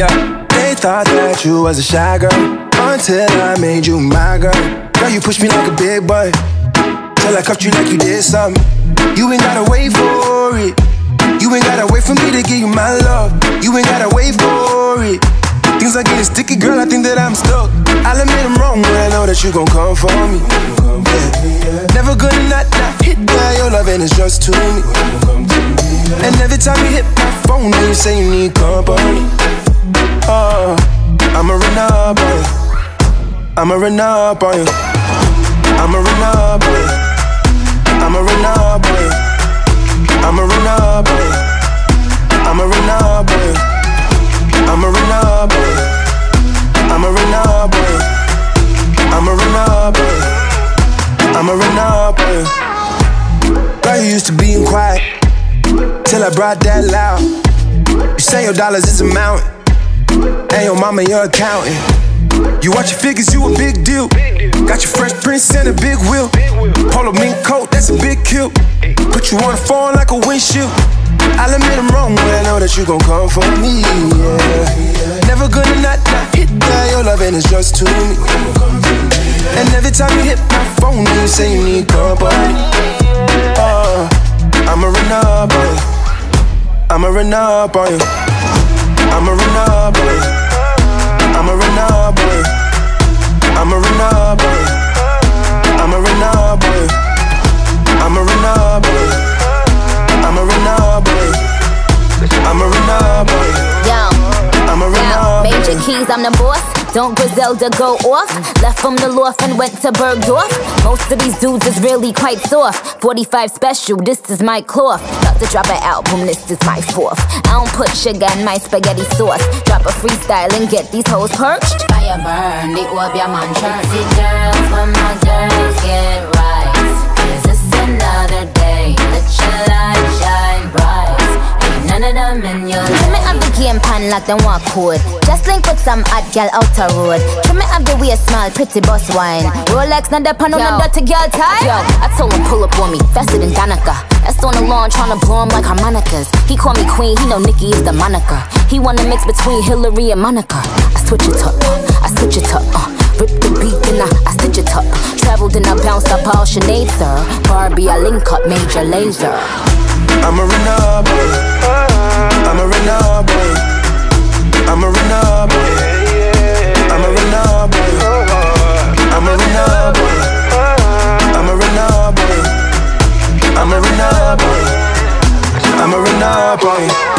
Yeah, they thought that you was a shy girl until I made you my girl. Girl, you pushed me like a big boy till I cuffed you like you did something. You ain't gotta wait for it. You ain't gotta wait for me to give you my love. You ain't gotta wait for it. Things are getting sticky, girl, I think that I'm stuck. I'll admit I'm wrong when I know that you gon' come for me. Yeah. Never gonna not hit that. Your loving is just to me. And every time you hit my phone, you say you need company. Oh, I'ma run up on you. I'ma run up on you. I'ma run up on you. I'ma run up on you. I'ma run up on you. I'ma run up on you. I'ma run up on you. I'ma run up on you. I'ma run up on you. I'ma run up on you. Girl, you used to being quiet till I brought that loud. You say your dollars is a mountain, and your mama your accountant. You watch your figures, you a big deal. Got your Fresh Prince and a big wheel. Polo mink coat, that's a big kill. Put you on the phone like a windshield. I'll admit I'm wrong when I know that you gon' come for me, yeah. Never gonna not hit that. Your loving is just to me. And every time you hit my phone, you say you need company. Oh, I'ma run up on you. I'ma run up on you. I'ma run up on you. I'ma run up on you. I'ma run up on you. I'ma run up on you. I'ma run up on you. I'ma run up on you. I'ma run up on you. I'ma run up. Major keys, I'm the boss. Don't Griselda go off? Left from the loft and went to Bergdorf. Most of these dudes is really quite soft. 45 special, this is my cloth. About to drop an album, this is my fourth. I don't put sugar in my spaghetti sauce. Drop a freestyle and get these hoes perched. Fire burn, the orb, your man church. See girls, when my girls get right. Is this another day? Let your light shine bright. Ain't none of them in your life. Trim me up the game pan like them walk code. Just link with some hot girl outer road. Trim me up the way small, pretty boss wine. Rolex, not the pan on the dirty girl tie. Yo, I told him pull up on me, faster than Danica. That's on the lawn, tryna blow him like harmonicas. He call me queen, he know Nicki is the moniker. He wanna mix between Hillary and Monica. I switch it up, I switch it up. Rip the beat, then I stitch it up. Traveled and I bounced up all Sinead, sir. Barbie, I link up Major Lazer. I'ma run up on you. I'ma run up on you. I'ma run up on you. I'ma run up on you. I'ma run up on you. I'ma run up on you. I'ma run up on you. I'ma run up on you.